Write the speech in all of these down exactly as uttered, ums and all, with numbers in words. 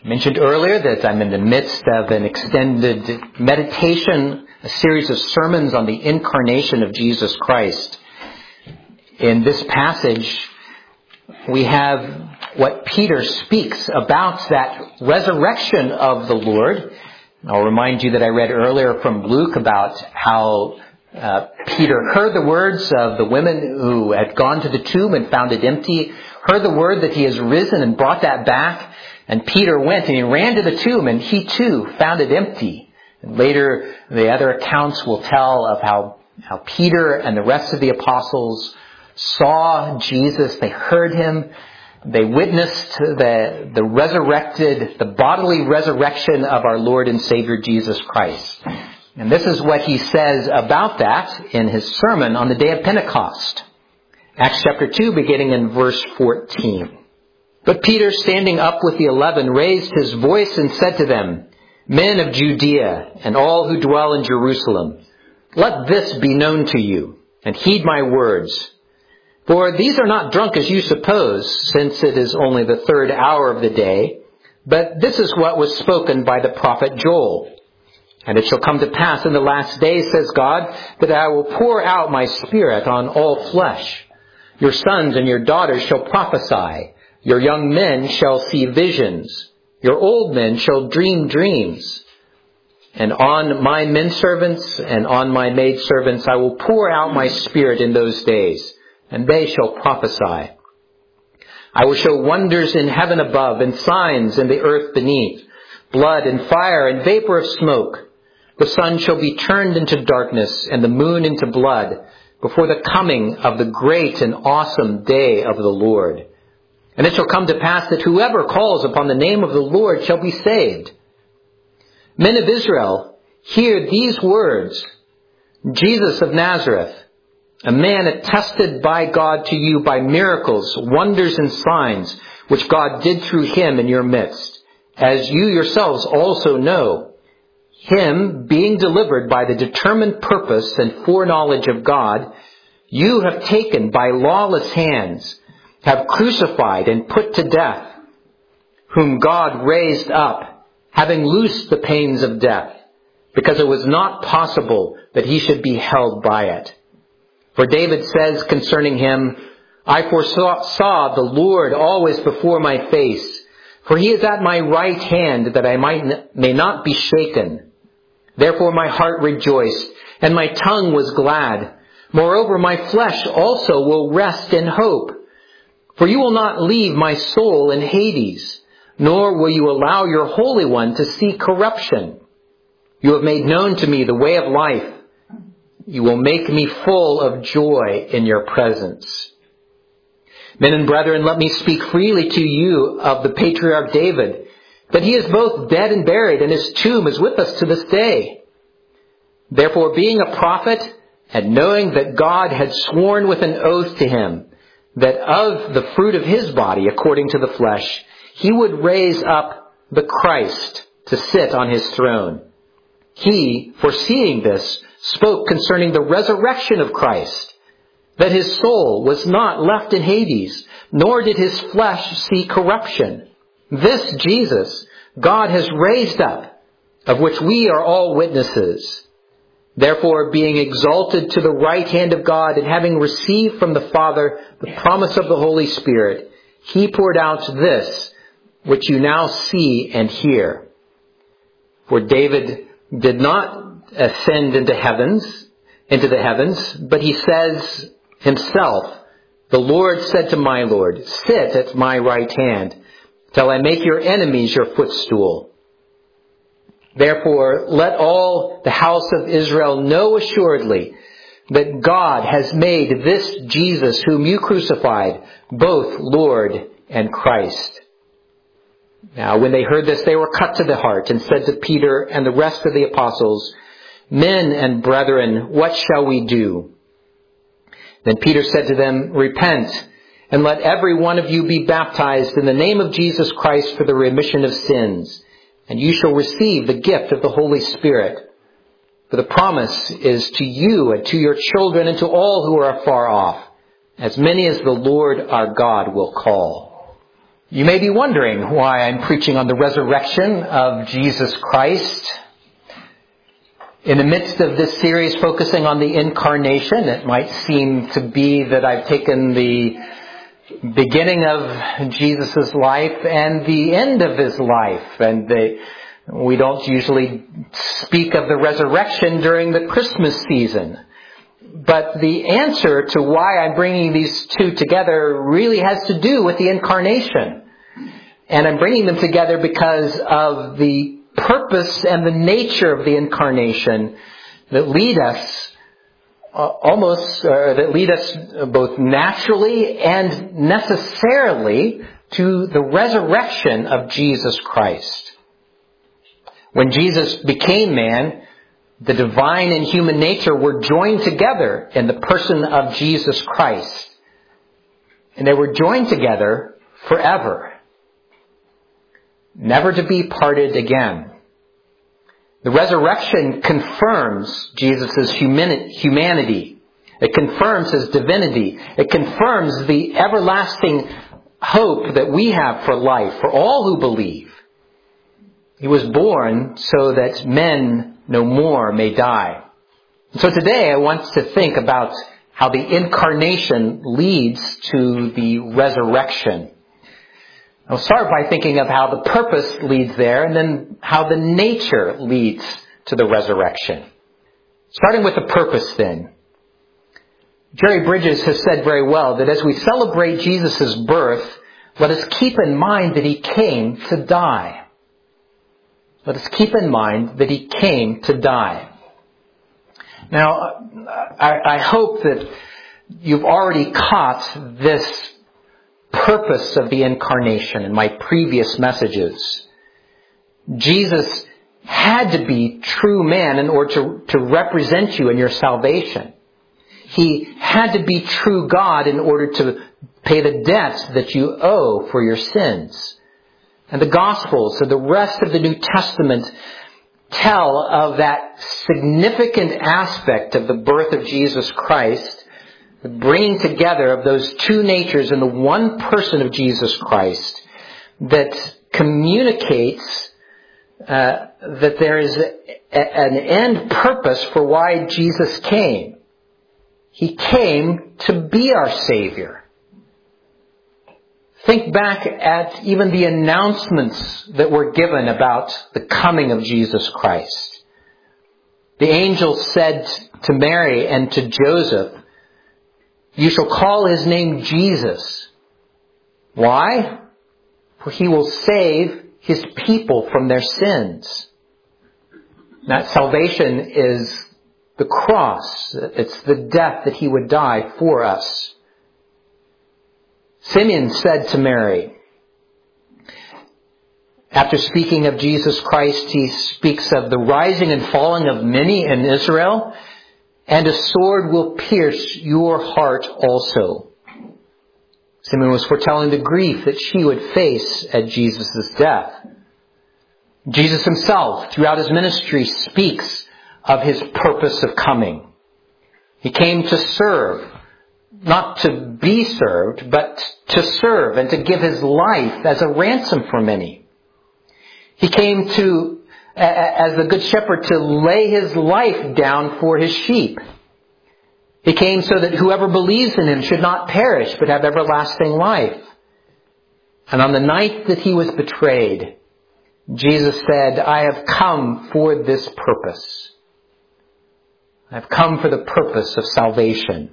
I mentioned earlier that I'm in the midst of an extended meditation, a series of sermons on the incarnation of Jesus Christ. In this passage, we have what Peter speaks about that resurrection of the Lord. I'll remind you that I read earlier from Luke about how uh, Peter heard the words of the women who had gone to the tomb and found it empty, heard the word that he has risen and brought that back. And Peter went and he ran to the tomb and he too found it empty. And later the other accounts will tell of how, how Peter and the rest of the apostles saw Jesus. They heard him. They witnessed the, the resurrected, the bodily resurrection of our Lord and Savior Jesus Christ. And this is what he says about that in his sermon on the day of Pentecost. Acts chapter two, beginning in verse fourteen. But Peter, standing up with the eleven, raised his voice and said to them, "Men of Judea and all who dwell in Jerusalem, let this be known to you, and heed my words. For these are not drunk as you suppose, since it is only the third hour of the day. But this is what was spoken by the prophet Joel. And it shall come to pass in the last days, says God, that I will pour out my Spirit on all flesh. Your sons and your daughters shall prophesy. Your young men shall see visions. Your old men shall dream dreams. And on my menservants and on my maidservants I will pour out my Spirit in those days, and they shall prophesy. I will show wonders in heaven above and signs in the earth beneath, blood and fire and vapor of smoke. The sun shall be turned into darkness and the moon into blood before the coming of the great and awesome day of the Lord. And it shall come to pass that whoever calls upon the name of the Lord shall be saved. Men of Israel, hear these words. Jesus of Nazareth, a man attested by God to you by miracles, wonders, and signs, which God did through him in your midst, as you yourselves also know. Him, being delivered by the determined purpose and foreknowledge of God, you have taken by lawless hands, have crucified and put to death, whom God raised up, having loosed the pains of death, because it was not possible that he should be held by it. For David says concerning him, I foresaw the Lord always before my face, for he is at my right hand, that I might may not be shaken. Therefore my heart rejoiced, and my tongue was glad. Moreover, my flesh also will rest in hope. For you will not leave my soul in Hades, nor will you allow your Holy One to see corruption. You have made known to me the way of life. You will make me full of joy in your presence. Men and brethren, let me speak freely to you of the patriarch David, that he is both dead and buried, and his tomb is with us to this day. Therefore, being a prophet, and knowing that God had sworn with an oath to him, that of the fruit of his body, according to the flesh, he would raise up the Christ to sit on his throne. He, foreseeing this, spoke concerning the resurrection of Christ, that his soul was not left in Hades, nor did his flesh see corruption. This Jesus God has raised up, of which we are all witnesses. Therefore, being exalted to the right hand of God, and having received from the Father the promise of the Holy Spirit, he poured out this, which you now see and hear. For David did not ascend into heavens, into the heavens, but he says himself, the Lord said to my Lord, sit at my right hand, till I make your enemies your footstool. Therefore, let all the house of Israel know assuredly that God has made this Jesus whom you crucified, both Lord and Christ. Now, when they heard this, they were cut to the heart and said to Peter and the rest of the apostles, Men and brethren, what shall we do? Then Peter said to them, Repent, and let every one of you be baptized in the name of Jesus Christ for the remission of sins, and you shall receive the gift of the Holy Spirit. For the promise is to you and to your children and to all who are afar off, as many as the Lord our God will call. You may be wondering why I'm preaching on the resurrection of Jesus Christ. In the midst of this series focusing on the incarnation, it might seem to be that I've taken the beginning of Jesus' life and the end of his life. And the, we don't usually speak of the resurrection during the Christmas season. But the answer to why I'm bringing these two together really has to do with the incarnation. And I'm bringing them together because of the purpose and the nature of the incarnation that lead us uh, almost, uh, that lead us both naturally and necessarily to the resurrection of Jesus Christ. When Jesus became man, the divine and human nature were joined together in the person of Jesus Christ. And they were joined together forever, never to be parted again. The resurrection confirms Jesus' humanity. It confirms his divinity. It confirms the everlasting hope that we have for life, for all who believe. He was born so that men no more may die. And so today I want to think about how the incarnation leads to the resurrection. I'll start by thinking of how the purpose leads there and then how the nature leads to the resurrection. Starting with the purpose then. Jerry Bridges has said very well that as we celebrate Jesus' birth, let us keep in mind that he came to die. Let us keep in mind that he came to die. Now, I, I hope that you've already caught this purpose of the incarnation in my previous messages. Jesus had to be true man in order to, to represent you in your salvation. He had to be true God in order to pay the debt that you owe for your sins. And the Gospels, so the rest of the New Testament, tell of that significant aspect of the birth of Jesus Christ, the bringing together of those two natures in the one person of Jesus Christ, that communicates uh, that there is a, an end purpose for why Jesus came. He came to be our Savior. Think back at even the announcements that were given about the coming of Jesus Christ. The angel said to Mary and to Joseph, "You shall call his name Jesus." Why? For he will save his people from their sins. That salvation is the cross. It's the death that he would die for us. Simeon said to Mary, after speaking of Jesus Christ, he speaks of the rising and falling of many in Israel, and a sword will pierce your heart also. Simeon was foretelling the grief that she would face at Jesus' death. Jesus himself, throughout his ministry, speaks of his purpose of coming. He came to serve, not to be served, but to serve and to give his life as a ransom for many. He came to, as the good shepherd, to lay his life down for his sheep. He came so that whoever believes in him should not perish, but have everlasting life. And on the night that he was betrayed, Jesus said, "I have come for this purpose. I have come for the purpose of salvation."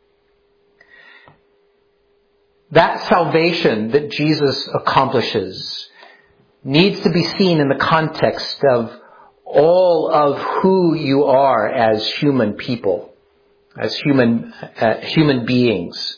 That salvation that Jesus accomplishes needs to be seen in the context of all of who you are as human people, as human uh, human beings.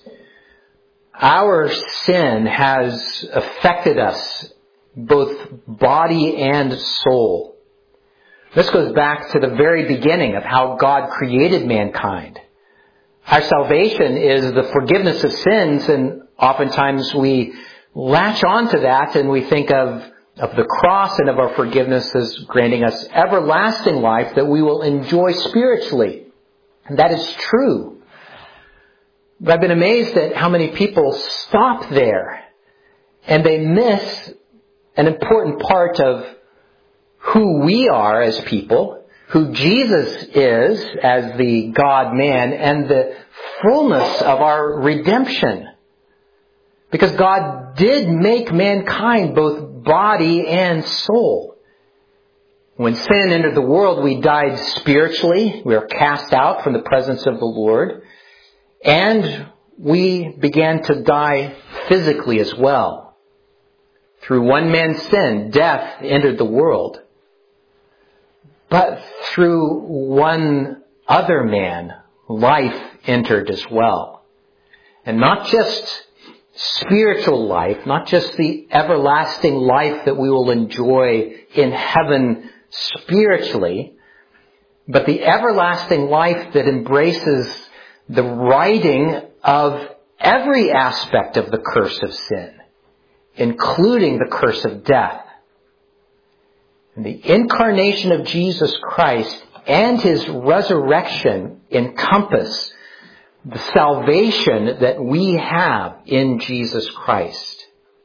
Our sin has affected us, both body and soul. This goes back to the very beginning of how God created mankind. Our salvation is the forgiveness of sins, and oftentimes we latch on to that and we think of, of the cross and of our forgiveness as granting us everlasting life that we will enjoy spiritually. And that is true. But I've been amazed at how many people stop there And they miss an important part of who we are as people, who Jesus is as the God-man, and the fullness of our redemption. Because God did make mankind both body and soul. When sin entered the world, we died spiritually. We were cast out from the presence of the Lord. And we began to die physically as well. Through one man's sin, death entered the world. But through one other man, life entered as well. And not just spiritual life, not just the everlasting life that we will enjoy in heaven spiritually, but the everlasting life that embraces the righting of every aspect of the curse of sin, including the curse of death. And the incarnation of Jesus Christ and His resurrection encompass the salvation that we have in Jesus Christ.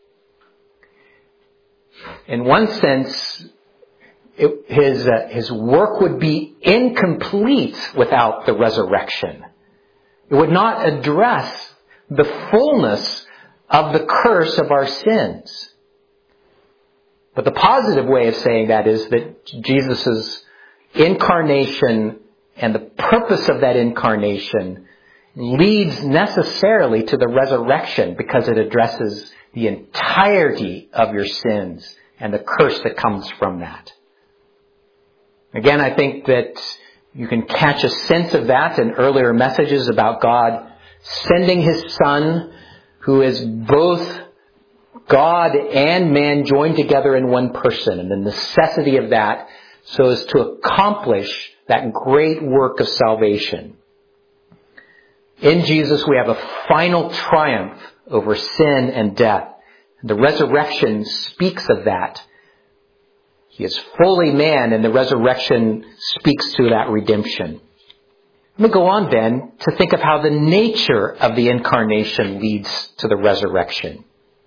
In one sense, it, his, uh, his work would be incomplete without the resurrection. It would not address the fullness of the curse of our sins. But the positive way of saying that is that Jesus' incarnation and the purpose of that incarnation leads necessarily to the resurrection, because it addresses the entirety of your sins and the curse that comes from that. Again, I think that you can catch a sense of that in earlier messages about God sending His Son, who is both God and man joined together in one person, and the necessity of that so as to accomplish that great work of salvation. In Jesus, we have a final triumph over sin and death. The resurrection speaks of that. He is fully man, and the resurrection speaks to that redemption. Let me go on then to think of how the nature of the incarnation leads to the resurrection.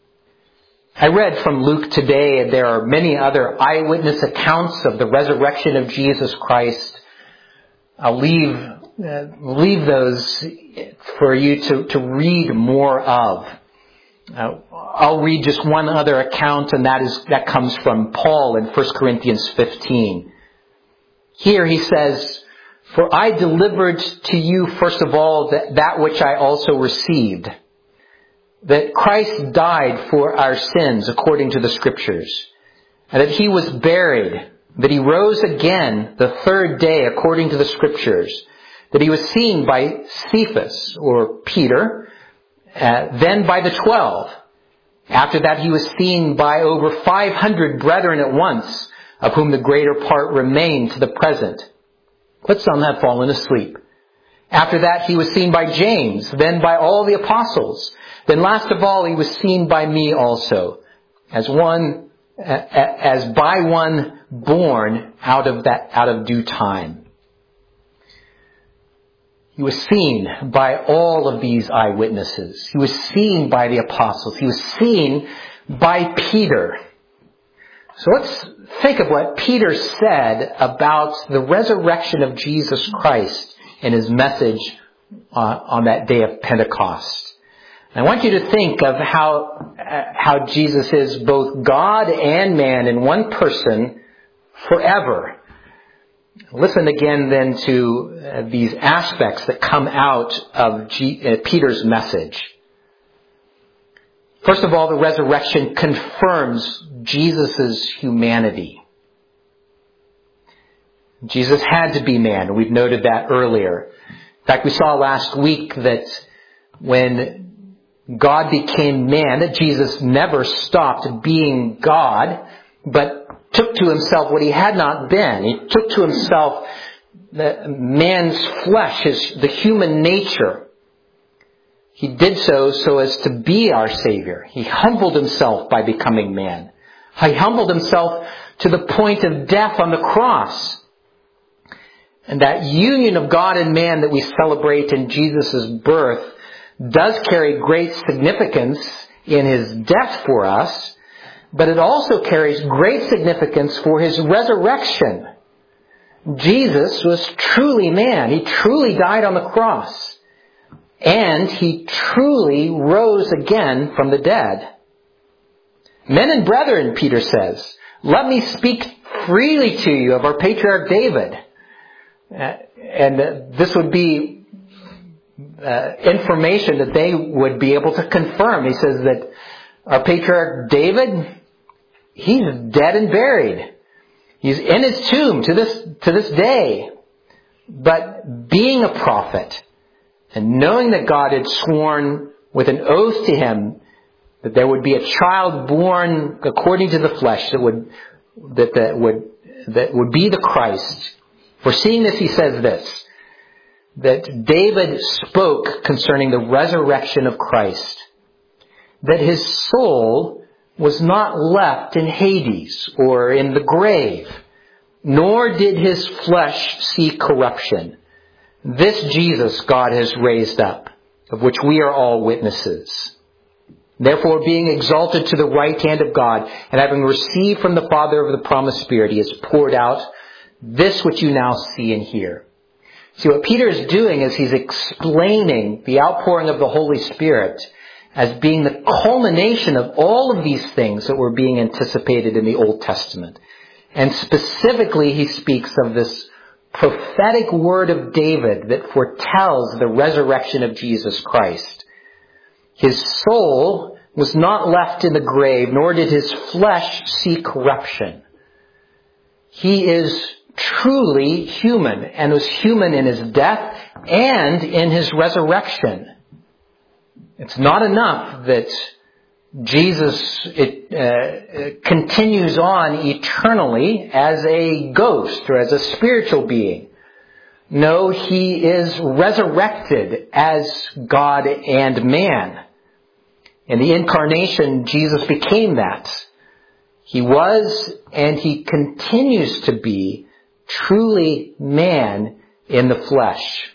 I read from Luke today, and there are many other eyewitness accounts of the resurrection of Jesus Christ. I'll leave uh, leave those for you to, to read more of. Uh, I'll read just one other account, and that is that comes from Paul in First Corinthians fifteen. Here he says, "For I delivered to you first of all that, that which I also received, that Christ died for our sins according to the Scriptures, and that He was buried, that He rose again the third day according to the Scriptures, that He was seen by Cephas," or Peter, uh, then by the twelve. After that He was seen by over five hundred brethren at once, of whom the greater part remain to the present, but some have fallen asleep. After that He was seen by James, then by all the apostles. Then last of all, He was seen by me also, as one, as by one born out of that, out of due time. He was seen by all of these eyewitnesses. He was seen by the apostles. He was seen by Peter. So let's think of what Peter said about the resurrection of Jesus Christ in his message uh, on that day of Pentecost. I want you to think of how uh, how Jesus is both God and man in one person forever. Listen again then to uh, these aspects that come out of G- uh, Peter's message. First of all, the resurrection confirms Jesus' humanity. Jesus had to be man. We've noted that earlier. In fact, we saw last week that when God became man, that Jesus never stopped being God, but took to Himself what He had not been. He took to Himself the man's flesh, his, the human nature. He did so so as to be our Savior. He humbled Himself by becoming man. He humbled Himself to the point of death on the cross. And that union of God and man that we celebrate in Jesus' birth does carry great significance in his death for us, but it also carries great significance for his resurrection. Jesus was truly man. He truly died on the cross. And he truly rose again from the dead. Men and brethren, Peter says, let me speak freely to you of our patriarch David. Uh, and uh, this would be uh, information that they would be able to confirm. He says that our patriarch David, he's dead and buried. He's in his tomb to this, to this day. But being a prophet and knowing that God had sworn with an oath to him that there would be a child born according to the flesh that would, that, that would, that would be the Christ. Foreseeing this, he says this, that David spoke concerning the resurrection of Christ, that his soul was not left in Hades or in the grave, nor did his flesh see corruption. This Jesus God has raised up, of which we are all witnesses. Therefore, being exalted to the right hand of God, and having received from the Father of the promised Spirit, he has poured out this which you now see and hear. See, what Peter is doing is he's explaining the outpouring of the Holy Spirit as being the culmination of all of these things that were being anticipated in the Old Testament. And specifically, he speaks of this prophetic word of David that foretells the resurrection of Jesus Christ. His soul was not left in the grave, nor did his flesh see corruption. He is truly human, and was human in his death and in his resurrection. It's not enough that Jesus it, uh, continues on eternally as a ghost or as a spiritual being. No, he is resurrected as God and man. In the incarnation, Jesus became that. He was and he continues to be truly man in the flesh.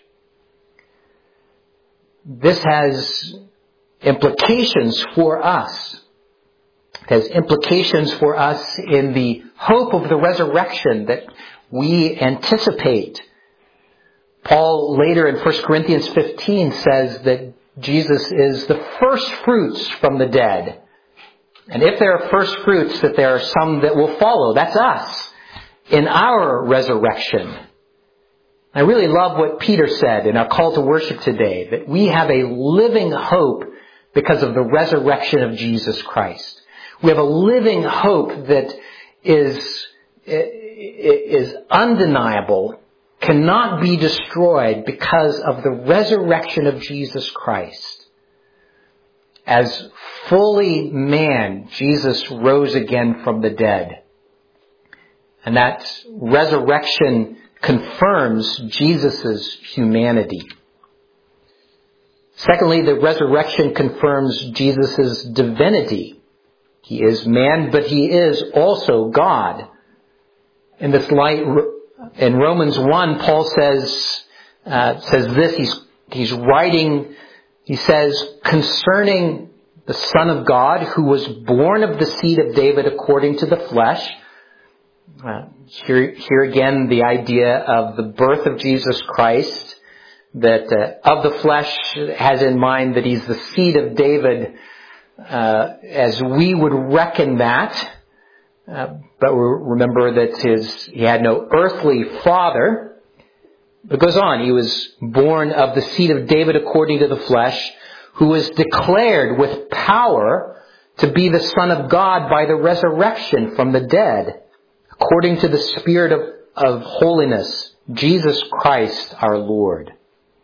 This has implications for us. It has implications for us in the hope of the resurrection that we anticipate. Paul later in First Corinthians fifteen says that Jesus is the first fruits from the dead. And if there are first fruits, that there are some that will follow. That's us in our resurrection. I really love what Peter said in our call to worship today, that we have a living hope because of the resurrection of Jesus Christ. We have a living hope that is, is undeniable, cannot be destroyed because of the resurrection of Jesus Christ. As fully man, Jesus rose again from the dead. And that resurrection confirms Jesus' humanity. Secondly, the resurrection confirms Jesus' divinity. He is man, but he is also God. In this light, in Romans one, Paul says uh, says this. He's he's writing. He says concerning the Son of God, who was born of the seed of David according to the flesh. Uh, here, here again, the idea of the birth of Jesus Christ, that uh, of the flesh has in mind that he's the seed of David, uh, as we would reckon that. Uh, but remember that his he had no earthly father. It goes on. He was born of the seed of David according to the flesh, who was declared with power to be the Son of God by the resurrection from the dead, according to the Spirit of, of holiness, Jesus Christ our Lord.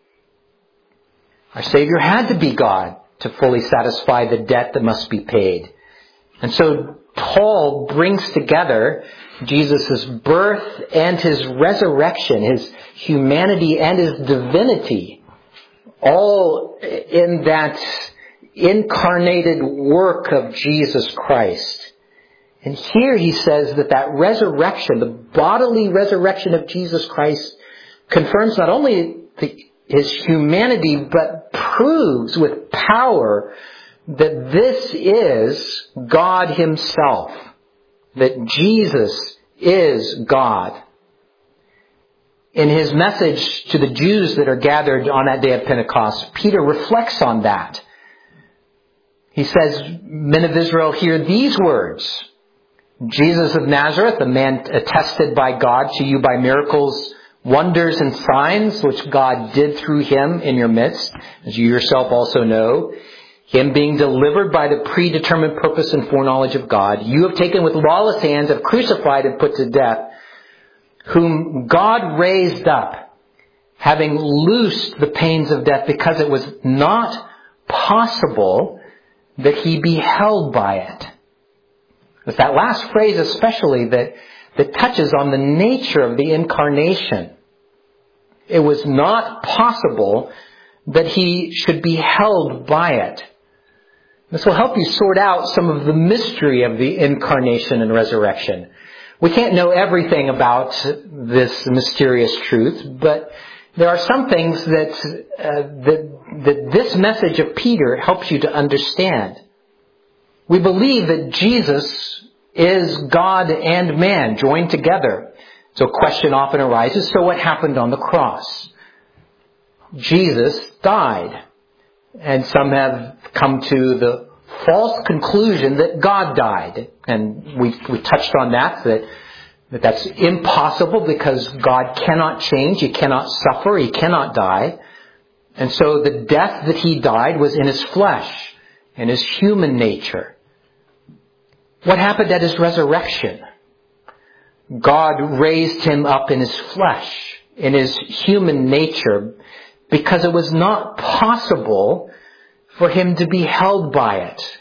Our Savior had to be God to fully satisfy the debt that must be paid. And so Paul brings together Jesus' birth and his resurrection, his humanity and his divinity, all in that incarnated work of Jesus Christ. And here he says that that resurrection, the bodily resurrection of Jesus Christ, confirms not only the, his humanity, but proves with power that this is God himself, that Jesus is God. In his message to the Jews that are gathered on that day of Pentecost, Peter reflects on that. He says, "Men of Israel, hear these words. Jesus of Nazareth, a man attested by God to you by miracles, wonders, and signs, which God did through him in your midst, as you yourself also know, him being delivered by the predetermined purpose and foreknowledge of God, you have taken with lawless hands, have crucified and put to death, whom God raised up, having loosed the pains of death, because it was not possible that he be held by it." It's that last phrase especially that, that touches on the nature of the incarnation. It was not possible that he should be held by it. This will help you sort out some of the mystery of the incarnation and resurrection. We can't know everything about this mysterious truth, but there are some things that, uh, that, that this message of Peter helps you to understand. We believe that Jesus is God and man joined together. So a question often arises, so what happened on the cross? Jesus died. And some have come to the false conclusion that God died. And we, we touched on that, that, that that's impossible because God cannot change, he cannot suffer, he cannot die. And so the death that he died was in his flesh, in his human nature. What happened at his resurrection? God raised him up in his flesh, in his human nature, because it was not possible for him to be held by it.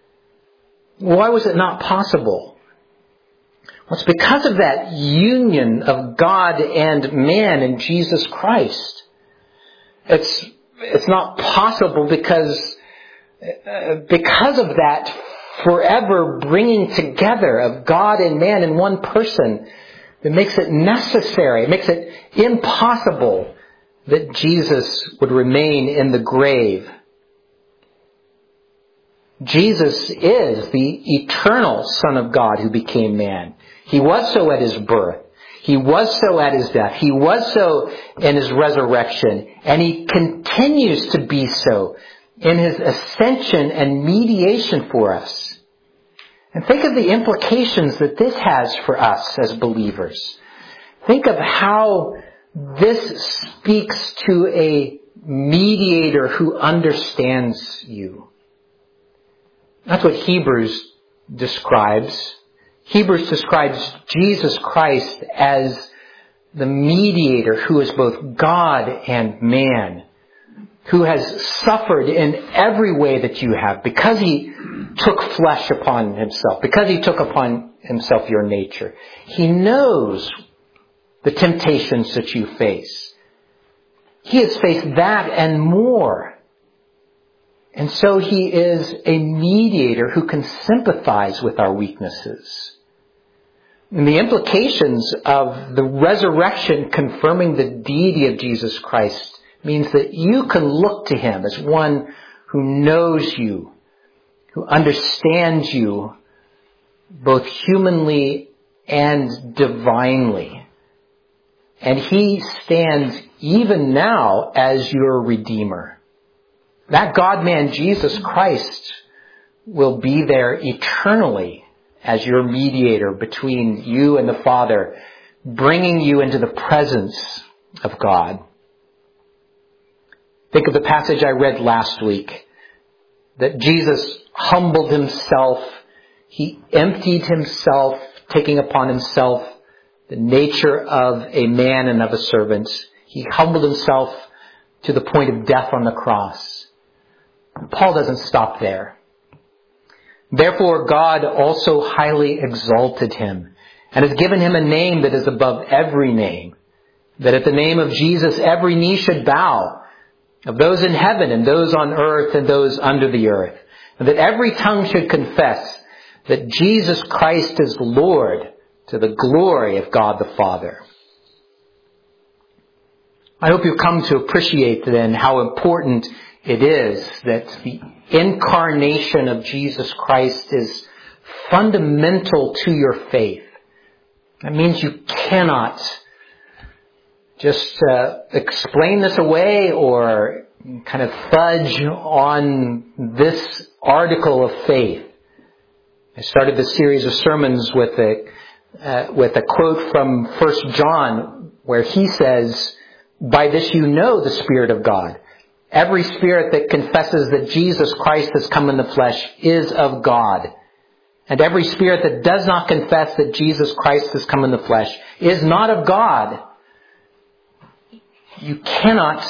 Why was it not possible? Well, it's because of that union of God and man in Jesus Christ. It's, it's not possible because, uh, because of that forever bringing together of God and man in one person that makes it necessary, it makes it impossible that Jesus would remain in the grave. Jesus is the eternal Son of God who became man. He was so at his birth. He was so at his death. He was so in his resurrection. And he continues to be so in his ascension and mediation for us. And think of the implications that this has for us as believers. Think of how this speaks to a mediator who understands you. That's what Hebrews describes. Hebrews describes Jesus Christ as the mediator who is both God and man, who has suffered in every way that you have because he took flesh upon himself, because he took upon himself your nature. He knows the temptations that you face. He has faced that and more. And so he is a mediator who can sympathize with our weaknesses. And the implications of the resurrection confirming the deity of Jesus Christ means that you can look to him as one who knows you, who understands you both humanly and divinely. And he stands even now as your Redeemer. That God-man, Jesus Christ, will be there eternally as your mediator between you and the Father, bringing you into the presence of God. Think of the passage I read last week, that Jesus humbled himself. He emptied himself, taking upon himself the nature of a man and of a servant. He humbled himself to the point of death on the cross. Paul doesn't stop there. Therefore, God also highly exalted him and has given him a name that is above every name, that at the name of Jesus every knee should bow, of those in heaven and those on earth and those under the earth, and that every tongue should confess that Jesus Christ is Lord, to the glory of God the Father. I hope you've come to appreciate then how important it is that the incarnation of Jesus Christ is fundamental to your faith. That means you cannot just uh, explain this away or kind of fudge on this article of faith. I started this series of sermons with a uh, with a quote from First John where he says, "By this you know the Spirit of God. Every spirit that confesses that Jesus Christ has come in the flesh is of God. And every spirit that does not confess that Jesus Christ has come in the flesh is not of God." You cannot,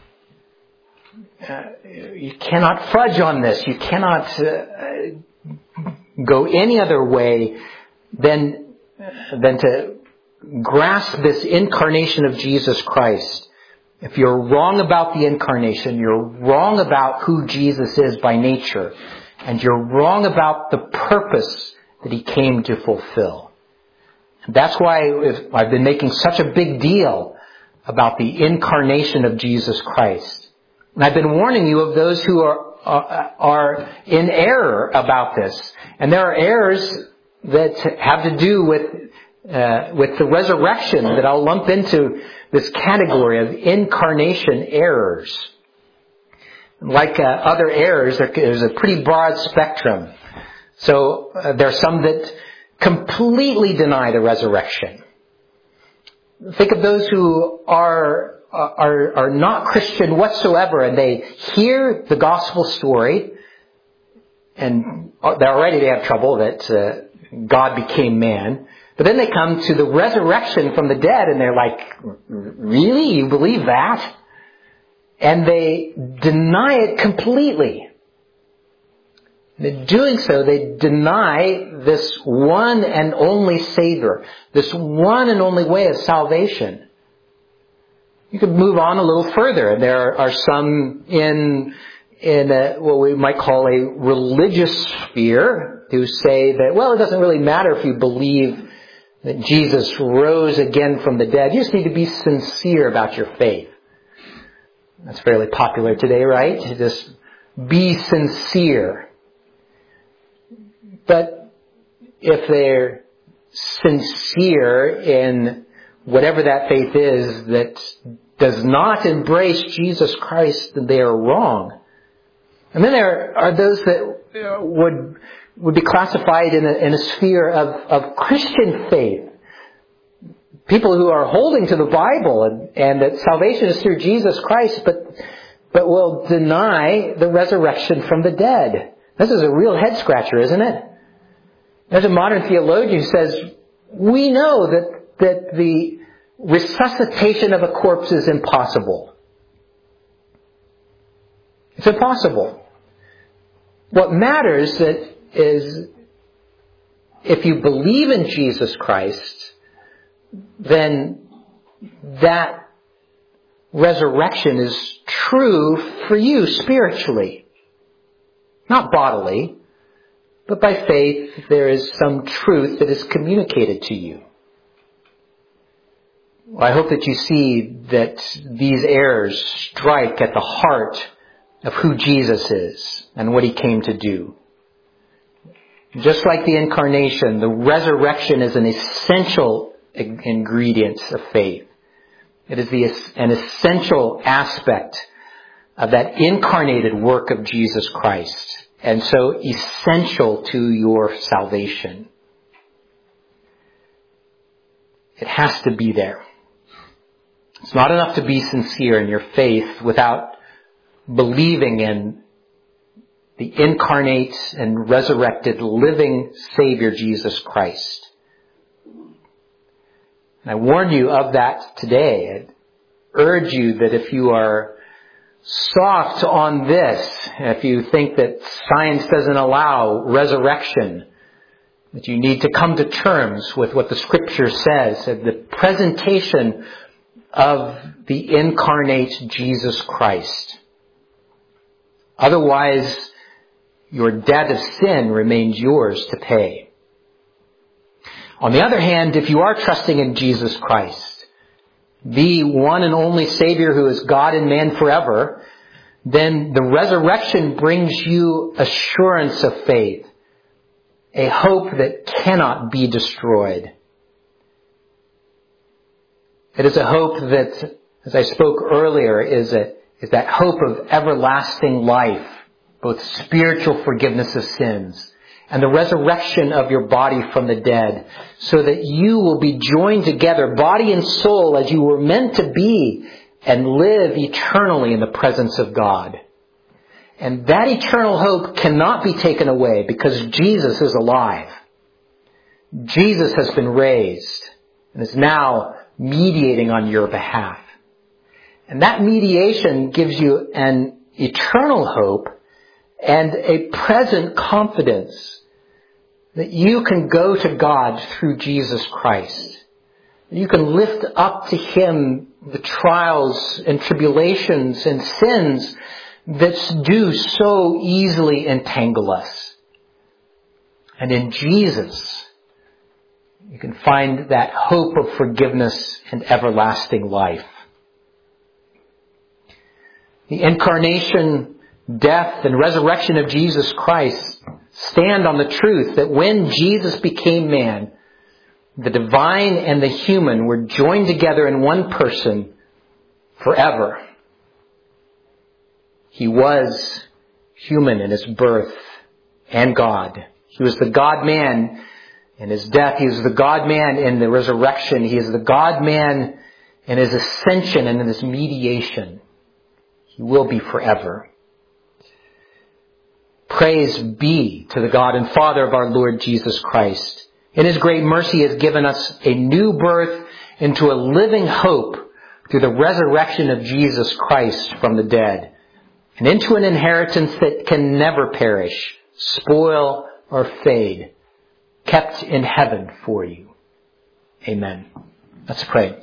uh, you cannot fudge on this. You cannot uh, go any other way than than to grasp this incarnation of Jesus Christ. If you're wrong about the incarnation, you're wrong about who Jesus is by nature, and you're wrong about the purpose that he came to fulfill. And that's why I've been making such a big deal about the incarnation of Jesus Christ. And I've been warning you of those who are uh, are in error about this. And there are errors that have to do with uh, with the resurrection that I'll lump into this category of incarnation errors. Like uh, other errors, there's a pretty broad spectrum. So uh, there are some that completely deny the resurrection. Think of those who are, are, are not Christian whatsoever, and they hear the gospel story, and they're already they have trouble that uh, God became man. But then they come to the resurrection from the dead, and they're like, really? You believe that? And they deny it completely. And in doing so, they deny this one and only Savior, this one and only way of salvation. You could move on a little further. There are some in in a, what we might call a religious sphere who say that, well, it doesn't really matter if you believe that Jesus rose again from the dead. You just need to be sincere about your faith. That's fairly popular today, right? Just be sincere. But if they're sincere in whatever that faith is that does not embrace Jesus Christ, then they are wrong. And then there are those that would would be classified in a, in a sphere of, of Christian faith. People who are holding to the Bible and, and that salvation is through Jesus Christ, but but will deny the resurrection from the dead. This is a real head scratcher, isn't it? There's a modern theologian who says, we know that, that the resuscitation of a corpse is impossible. It's impossible. What matters that is, if you believe in Jesus Christ, then that resurrection is true for you spiritually. Not bodily. But by faith, there is some truth that is communicated to you. Well, I hope that you see that these errors strike at the heart of who Jesus is and what he came to do. Just like the incarnation, the resurrection is an essential ingredient of faith. It is the, an essential aspect of that incarnated work of Jesus Christ. And so essential to your salvation. It has to be there. It's not enough to be sincere in your faith without believing in the incarnate and resurrected living Savior Jesus Christ. And I warn you of that today. I urge you that if you are soft on this, if you think that science doesn't allow resurrection, that you need to come to terms with what the Scripture says, that the presentation of the incarnate Jesus Christ. Otherwise, your debt of sin remains yours to pay. On the other hand, if you are trusting in Jesus Christ, the one and only Savior who is God and man forever, then the resurrection brings you assurance of faith, a hope that cannot be destroyed. It is a hope that, as I spoke earlier, is, a, is that hope of everlasting life, both spiritual forgiveness of sins and the resurrection of your body from the dead, so that you will be joined together, body and soul, as you were meant to be, and live eternally in the presence of God. And that eternal hope cannot be taken away because Jesus is alive. Jesus has been raised and is now mediating on your behalf. And that mediation gives you an eternal hope and a present confidence that you can go to God through Jesus Christ. You can lift up to Him the trials and tribulations and sins that do so easily entangle us. And in Jesus, you can find that hope of forgiveness and everlasting life. The incarnation, death, and resurrection of Jesus Christ stand on the truth that when Jesus became man, the divine and the human were joined together in one person forever. He was human in his birth and God. He was the God-man in his death. He was the God-man in the resurrection. He is the God-man in his ascension and in his mediation. He will be forever. Praise be to the God and Father of our Lord Jesus Christ. In His great mercy, He has given us a new birth into a living hope through the resurrection of Jesus Christ from the dead, and into an inheritance that can never perish, spoil, or fade, kept in heaven for you. Amen. Let's pray.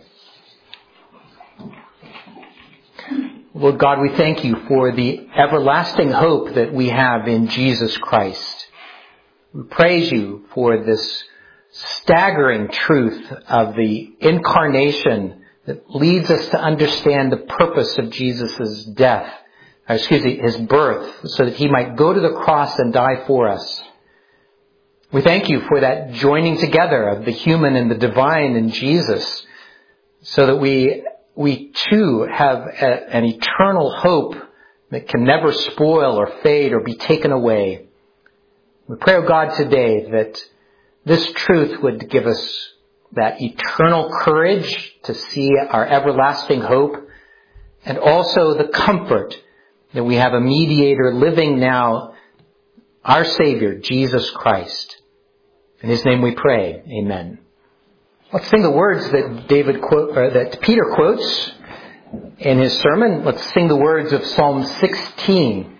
Lord God, we thank you for the everlasting hope that we have in Jesus Christ. We praise you for this staggering truth of the incarnation that leads us to understand the purpose of Jesus' death, or excuse me, His birth, so that He might go to the cross and die for us. We thank you for that joining together of the human and the divine in Jesus, so that we we too have a, an eternal hope that can never spoil or fade or be taken away. We pray, O God, today that this truth would give us that eternal courage to see our everlasting hope, and also the comfort that we have a mediator living now, our Savior, Jesus Christ. In His name we pray. Amen. Let's sing the words that David quote, or that Peter quotes in his sermon. Let's sing the words of Psalm sixteen.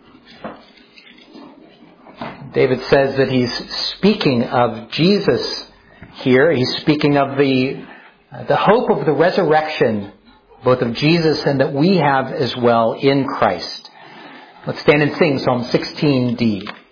David says that he's speaking of Jesus here. He's speaking of the uh, the hope of the resurrection, both of Jesus and that we have as well in Christ. Let's stand and sing Psalm sixteen D.